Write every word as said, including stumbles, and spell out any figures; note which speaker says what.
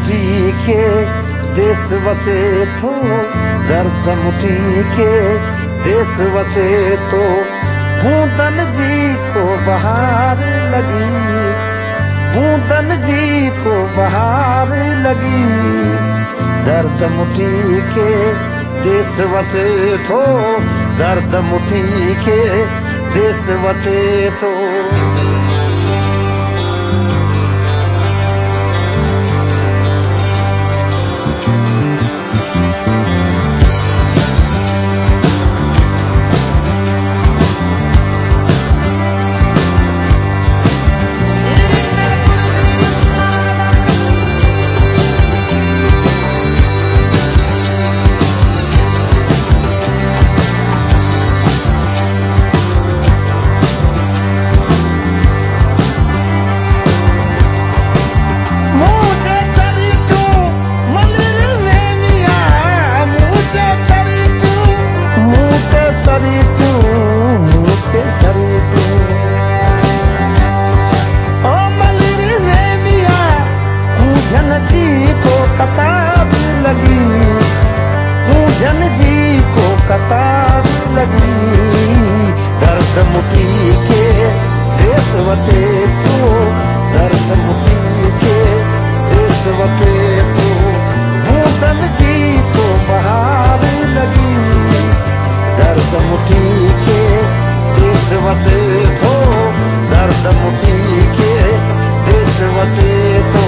Speaker 1: मुठी के देश वसे थो, दर्द मुठी के देश वसे थो। बूंदन जी को बहार लगी, बूंदन जी को बहार लगी। दर्द मुठी के देश वसे थो, दर्द मुठी के देश वसे थो। जन जी को कतार लगी। दर्द मुठी के देश वसे तो, दर्द मुठी के देश वसे तो। बूंदन जी को बहार लगी। दर्द मुठी के देश वसे तो, दर्द मुठी के देश वसे तो।